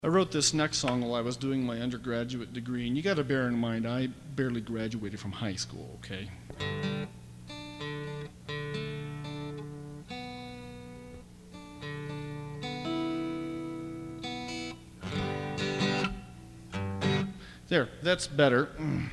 I wrote this next song while I was doing my undergraduate degree, and you got to bear in mind I barely graduated from high school, okay? There, that's better.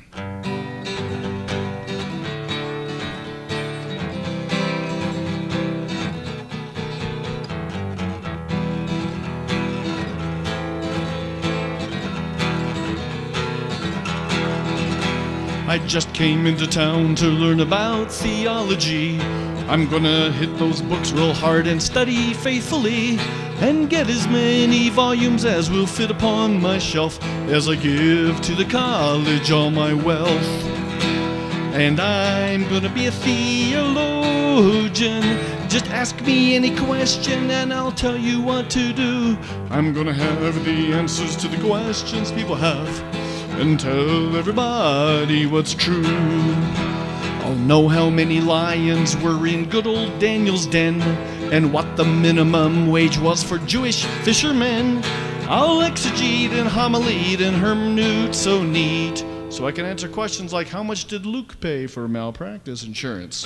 I just came into town to learn about theology. I'm gonna hit those books real hard and study faithfully, and get as many volumes as will fit upon my shelf as I give to the college all my wealth. And I'm gonna be a theologian. Just ask me any question and I'll tell you what to do. I'm gonna have the answers to the questions people have, and tell everybody what's true. I'll know how many lions were in good old Daniel's den, and what the minimum wage was for Jewish fishermen. I'll exegete and homilete and hermeneut so neat, so I can answer questions like, how much did Luke pay for malpractice insurance?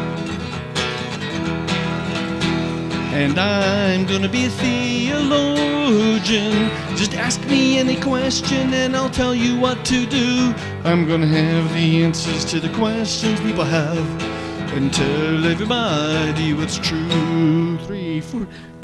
And I'm gonna be a theologian. Just ask me any question and I'll tell you what to do. I'm gonna have the answers to the questions people have, and tell everybody what's true. 3, 4.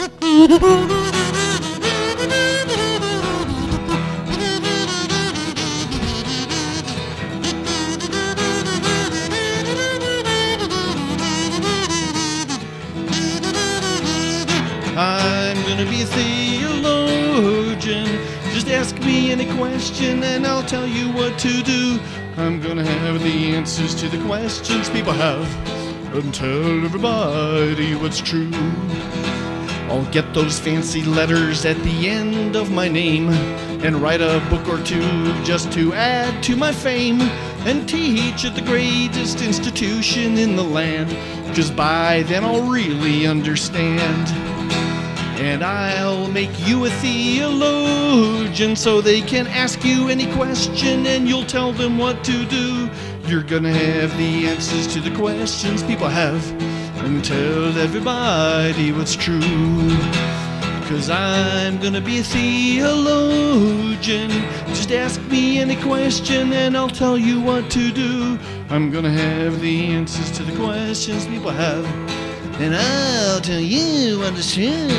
I'm gonna be a theologian. Just ask me any question and I'll tell you what to do. I'm gonna have the answers to the questions people have, and tell everybody what's true. I'll get those fancy letters at the end of my name, and write a book or two just to add to my fame, and teach at the greatest institution in the land, 'cause by then I'll really understand. And I'll make you a theologian, so they can ask you any question and you'll tell them what to do. You're gonna have the answers to the questions people have, and tell everybody what's true. 'Cause I'm gonna be a theologian. Just ask me any question and I'll tell you what to do. I'm gonna have the answers to the questions people have, and I'll tell you what is true.